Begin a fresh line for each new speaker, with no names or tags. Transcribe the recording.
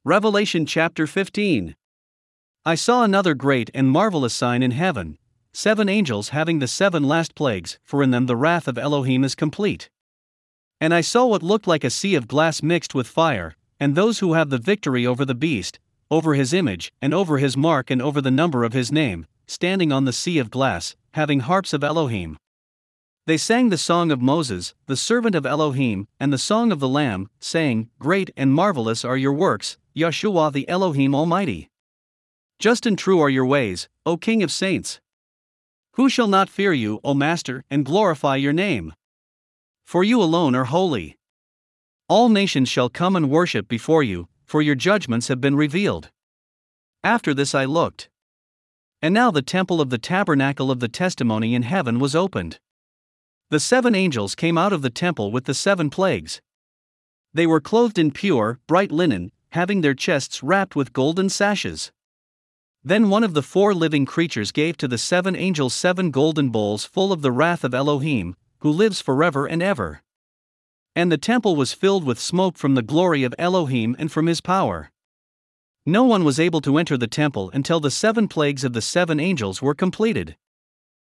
Revelation chapter 15. I saw another great and marvelous sign in heaven, 7 angels having the 7 last plagues, for in them the wrath of Elohim is complete. And I saw what looked like a sea of glass mixed with fire, and those who have the victory over the beast, over his image, and over his mark, and over the number of his name, standing on the sea of glass, having harps of Elohim. They sang the song of Moses, the servant of Elohim, and the song of the Lamb, saying, Great and marvelous are your works, Yahshua the Elohim Almighty. Just and true are your ways, O King of saints. Who shall not fear you, O Master, and glorify your name? For you alone are holy. All nations shall come and worship before you, for your judgments have been revealed. After this I looked. And now the temple of the tabernacle of the testimony in heaven was opened. The 7 angels came out of the temple with the 7 plagues. They were clothed in pure, bright linen, having their chests wrapped with golden sashes. Then one of the 4 living creatures gave to the 7 angels 7 golden bowls full of the wrath of Elohim, who lives forever and ever. And the temple was filled with smoke from the glory of Elohim and from his power. No one was able to enter the temple until the 7 plagues of the 7 angels were completed.